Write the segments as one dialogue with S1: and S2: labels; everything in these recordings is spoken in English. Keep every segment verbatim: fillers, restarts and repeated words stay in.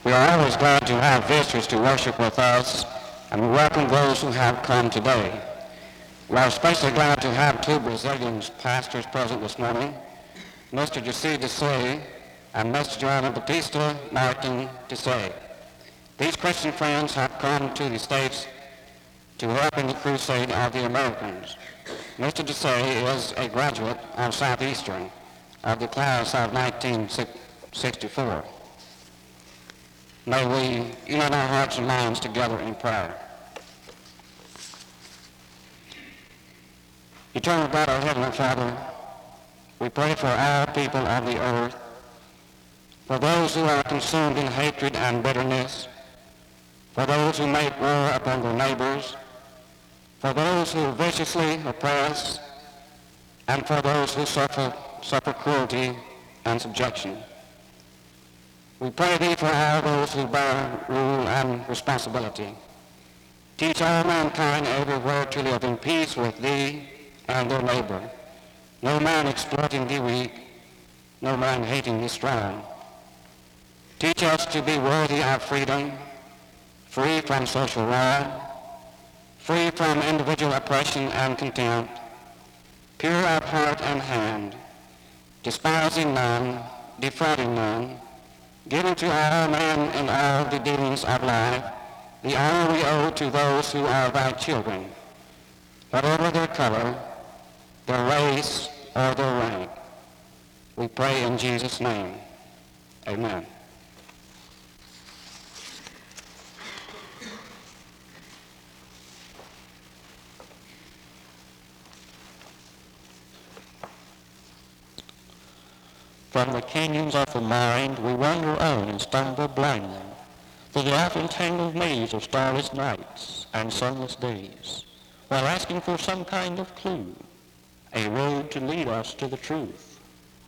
S1: We are always glad to have visitors to worship with us, and we welcome those who have come today. We are especially glad to have two Brazilian pastors present this morning, Mister Jesse Desai and Mister Joana Batista Martin Desai. These Christian friends have come to the States to help in the crusade of the Americans. Mister Desai is a graduate of Southeastern of the class of nineteen sixty-four. May we unite our hearts and minds together in prayer. Eternal God, our Heavenly Father, we pray for our people of the earth, for those who are consumed in hatred and bitterness, for those who make war upon their neighbors, for those who viciously oppress, and for those who suffer, suffer cruelty and subjection. We pray thee for all those who bear rule and responsibility. Teach all mankind everywhere to live in peace with thee and their neighbor. No man exploiting the weak, no man hating the strong. Teach us to be worthy of freedom, free from social wrong, free from individual oppression and contempt, pure of heart and hand, despising none, defrauding none, giving to all men in all the dealings of life the honor we owe to those who are thy children, whatever their color, their race, or their rank. We pray in Jesus' name. Amen. From the canyons of the mind we wander on and stumble blindly through the oft-entangled maze of starless nights and sunless days, while asking for some kind of clue, a road to lead us to the truth.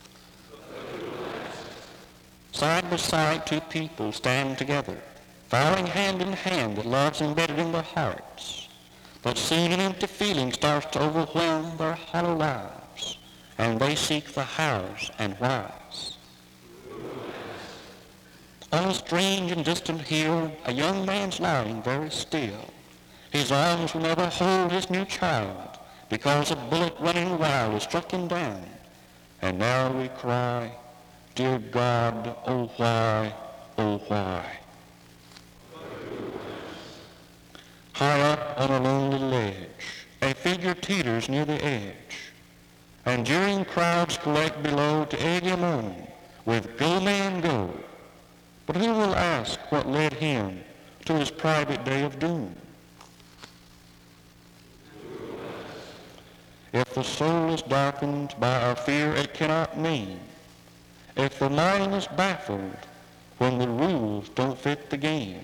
S1: Side by side, two people stand together, following hand in hand that love's embedded in their hearts. But soon an empty feeling starts to overwhelm their hollow lives, and they seek the hows and whys. On a strange and distant hill, a young man's lying very still. His arms will never hold his new child, because a bullet running wild has struck him down. And now we cry, dear God, oh why, oh why? High up on a lonely ledge, a figure teeters near the edge, and jeering crowds collect below to egg him on with go man go. But who will ask what led him to his private day of doom? If the soul is darkened by our fear it cannot name, if the mind is baffled when the rules don't fit the game,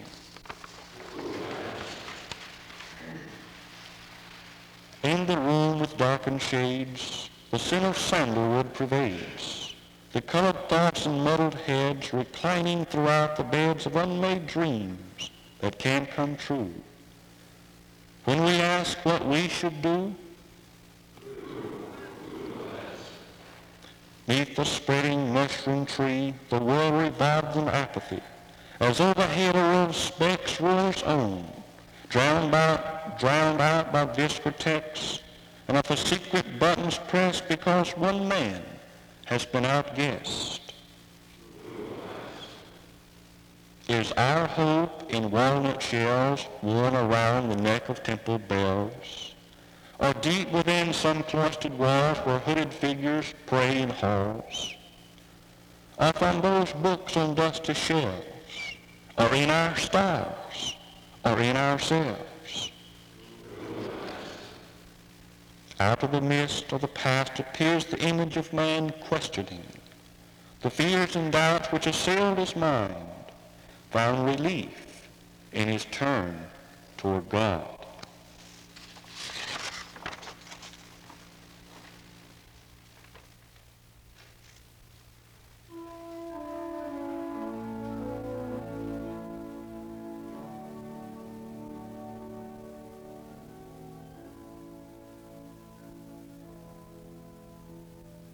S1: in the room with darkened shades, the sin of sandalwood pervades. The colored thoughts and muddled heads reclining throughout the beds of unmade dreams that can't come true. When we ask what we should do, neath the spreading mushroom tree, the world revives in apathy, as overhead a row of specks roars on, drowned out, drowned out by discotheques, and if a secret button's pressed because one man has been outguessed. Is our hope in walnut shells worn around the neck of temple bells, or deep within some cloistered walls where hooded figures pray in halls, or from those books on dusty shelves, or in our styles, or in ourselves? Out of the mist of the past appears the image of man questioning. The fears and doubts which assailed his mind found relief in his turn toward God.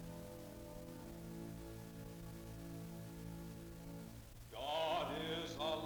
S2: God is alive.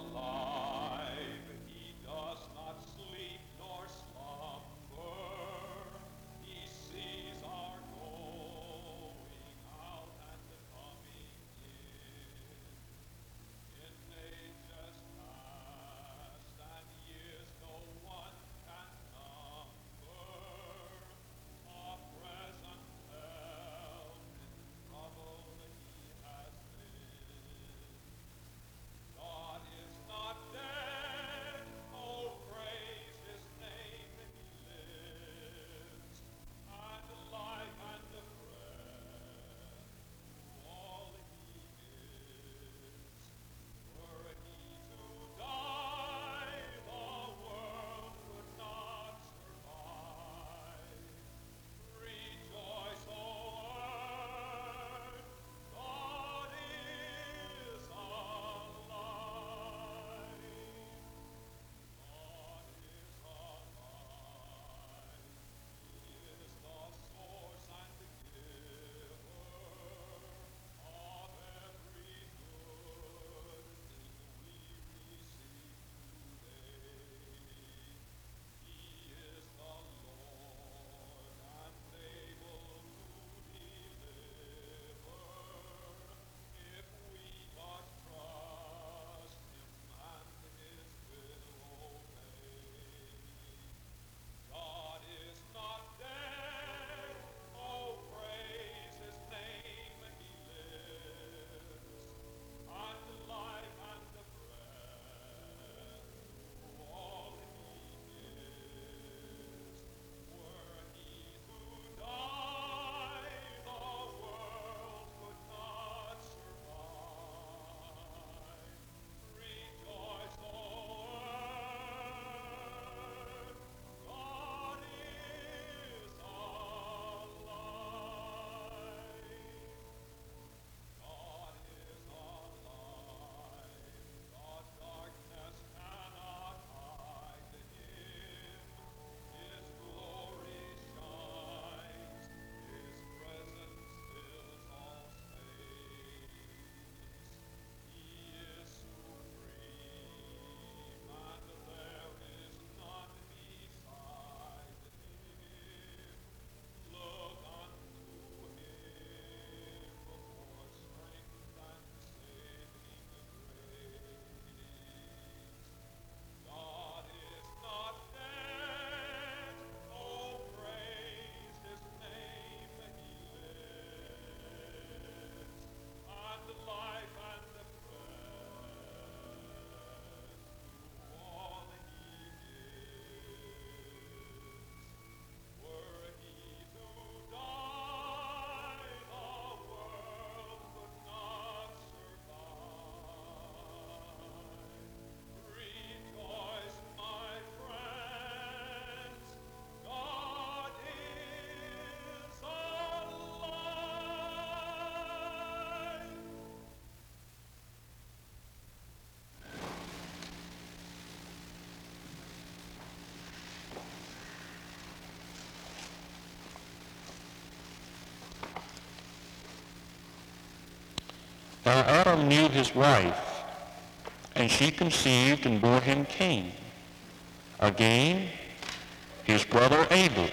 S2: Now Adam knew his wife, and she conceived and bore him Cain. Again, his brother Abel.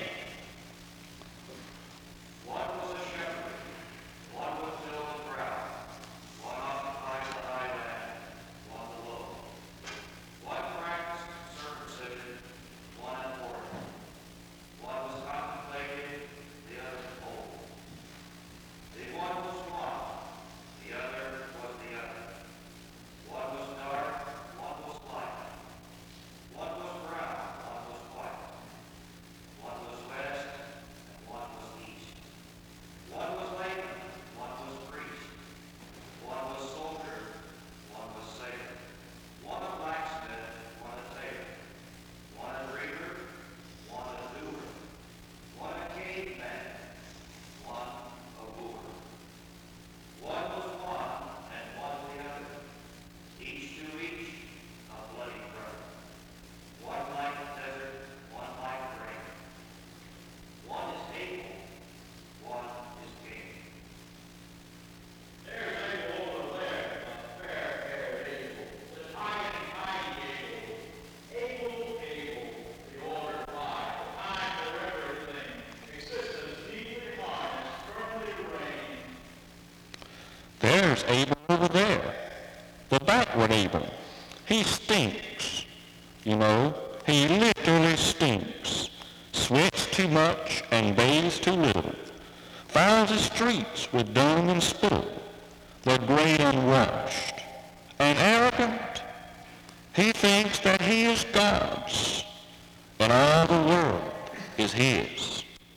S2: There's Abel over there, the backward Abel. He stinks, you know. He literally stinks. Sweats too much and bathes too little. Fouls the streets with dung and spittle. The great unwashed and arrogant. He thinks that he is God's and all the world is his.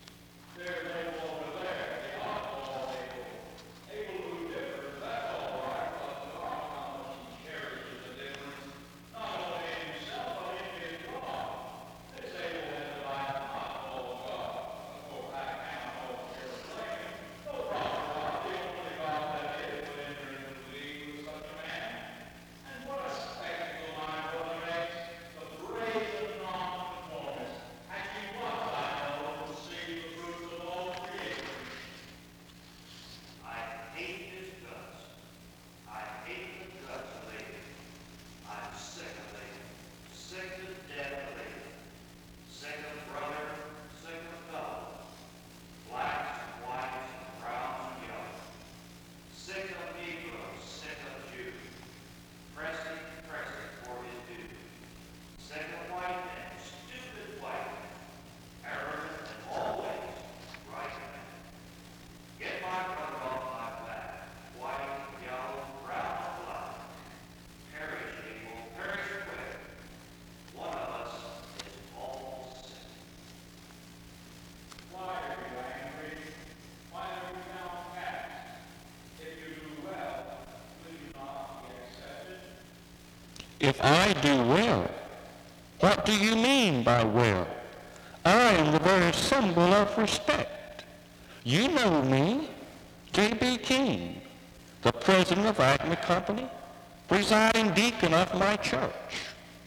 S2: If I do well, what do you mean by well? I am the very symbol of respect. You know me, J B. King, the president of Acme Company, presiding deacon of my church.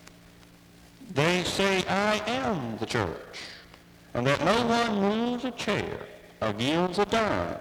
S2: They say I am the church, and that no one moves a chair or gives a dime,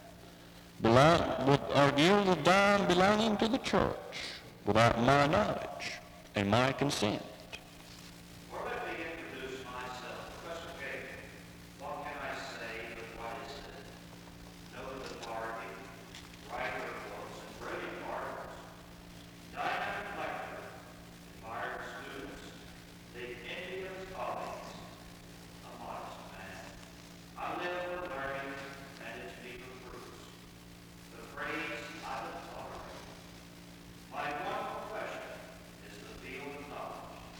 S2: belong, or gives a dime belonging to the church without my knowledge and my consent.
S3: Or let me introduce myself. Professor Kagan, what can I say but what is it? Noted authority, writer of books, and brilliant articles, dynamic lecturer, admired students, the Indians colleagues, a modest man. I live for learning and its deeper fruits. The praise I would tolerate. My one profession is the field of knowledge.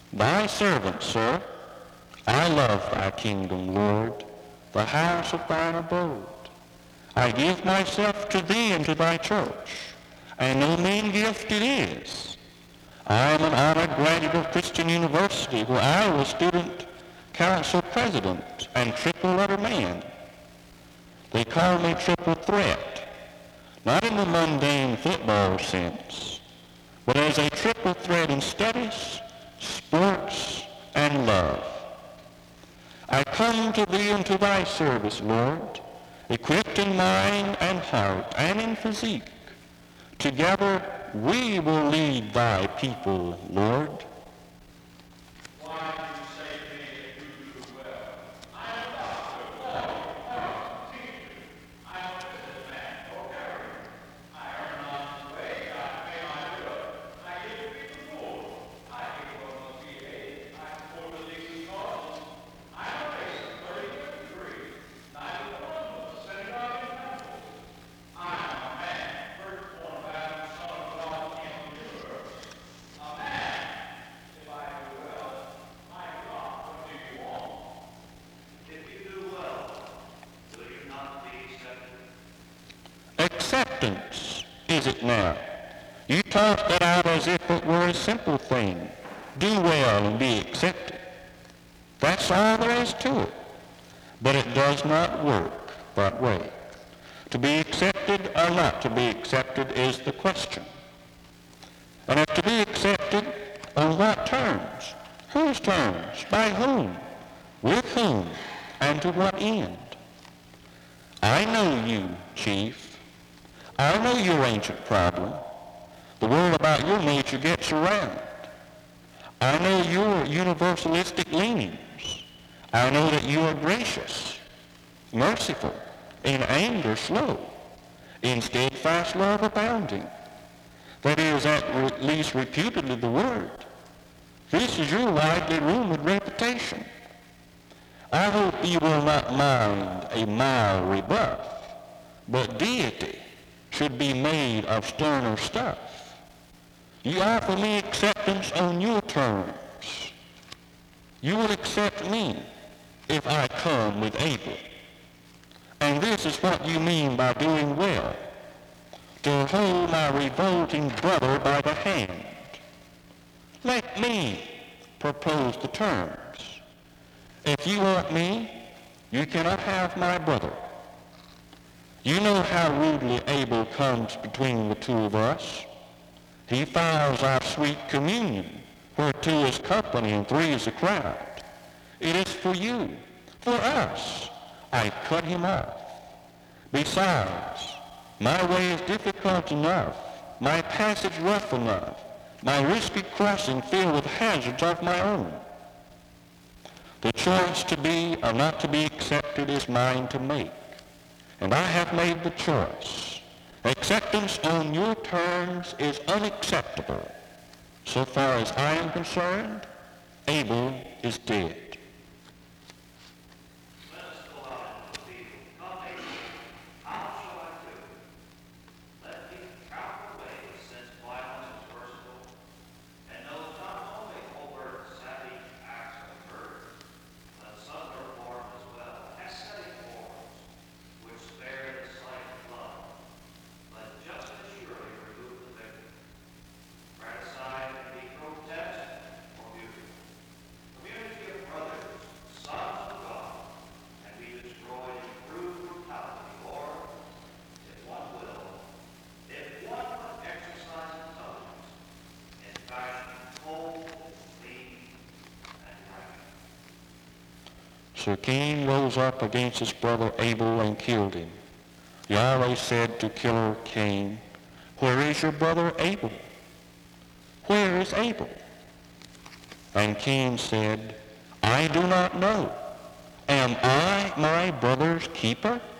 S2: Thy servant, sir, I love thy kingdom, Lord, the house of thine abode. I give myself to thee and to thy church, and no mean gift it is. I am an honored graduate of Christian University, where I was student council president and triple letter man. They call me triple threat, not in the mundane football sense, but as a triple threat in studies, sports, and love. I come to thee and to thy service, Lord, equipped in mind and heart and in physique. Together we will lead thy people, Lord.
S3: Why do you say to me that you do well? I am a doctor, lawyer, teacher. I am a businessman or carrier. I earn an honest wage. I pay my bill. I give people food. I give what must be paid. I support the legal causes. I am a racer, thirty-fifth degree. Neither Columbus, the synagogue in Temple. I am a man, firstborn of Adam, son of God, king of the universe. A man, if I do well, my God, what do you want? If you do well, will you not be accepted?
S2: Acceptance, is it now? You toss that out as if it were a simple thing. Do well and be accepted. That's all there is to it. But it does not work that way. To be accepted or not to be accepted is the question. And if to be accepted, on what terms? Whose terms? By whom? With whom? And to what end? I know you, Chief. I know your ancient problem. The word about your nature gets around. I know your universalistic leanings. I know that you are gracious, merciful, in anger slow, in steadfast love abounding. That is at least reputedly the word. This is your widely rumored reputation. I hope you will not mind a mild rebuff, but deity should be made of sterner stuff. You offer me acceptance on your terms. You will accept me if I come with Abel. And this is what you mean by doing well, to hold my revolting brother by the hand. Let me propose the terms. If you want me, you cannot have my brother. You know how rudely Abel comes between the two of us. He fouls our sweet communion, where two is company and three is a crowd. It is for you, for us. I cut him off. Besides, my way is difficult enough, my passage rough enough, my risky crossing filled with hazards of my own. The choice to be or not to be accepted is mine to make, and I have made the choice. Acceptance on your terms is unacceptable. So far as I am concerned, Abel is dead.
S3: Let us go out into the field. Come, Abel. How shall I do? Let me count the way since violence is merciful, and knows not only overt savage acts of murder, but subtler forms as well, ascetic forms, which spare the sight of blood, but just as surely remove the victim. Fratricide can be grotesque or beautiful. Community of brothers, sons of God, can be destroyed in crude brutality, or, if one will, if one would exercise intelligence, in fashion cold, clean, and right.
S2: So Cain rose up against his brother Abel and killed him. Yahweh said to killer Cain, "Where is your brother Abel? Where is Abel?" And Cain said, "I do not know. Am I my brother's keeper?"